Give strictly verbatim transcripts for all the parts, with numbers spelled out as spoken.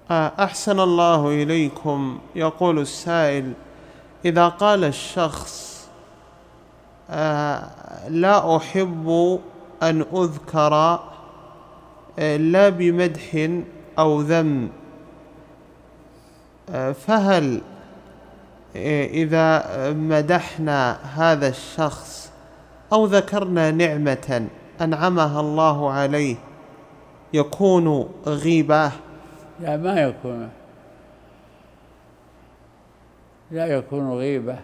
أحسن الله إليكم. يقول السائل: إذا قال الشخص لا أحب أن أذكر لا بمدح أو ذم، فهل إذا مدحنا هذا الشخص أو ذكرنا نعمة أنعمها الله عليه يكون غيبة؟ لا، ما يكون لا يكون غيبة.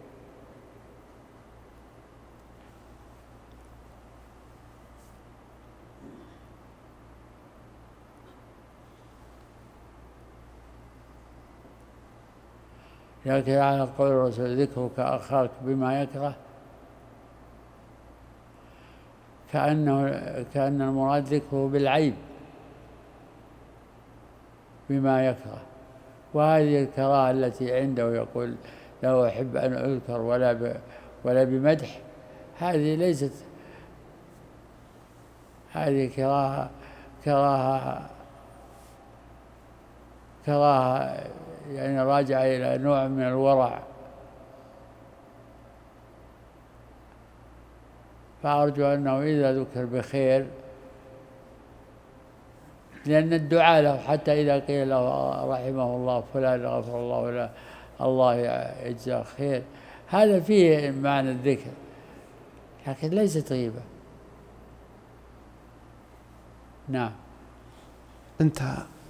لكن على قول الرسول: ذكرك أخاك بما يكره، كأنه كأن المراد ذكره بالعيب بما يكره. وهذه الكراهة التي عنده يقول لا أحب أن أذكر ولا ولا بمدح، هذه ليست هذه كراهة كراهة كراهة يعني راجعة إلى نوع من الورع. فأرجو أنه إذا ذكر بخير، لأن الدعاء له حتى إذا قيل له رحمه الله فلان غفر الله له الله يجزاه خير، هذا فيه معنى الذكر، لكن ليست غيبة. نعم. انتهى.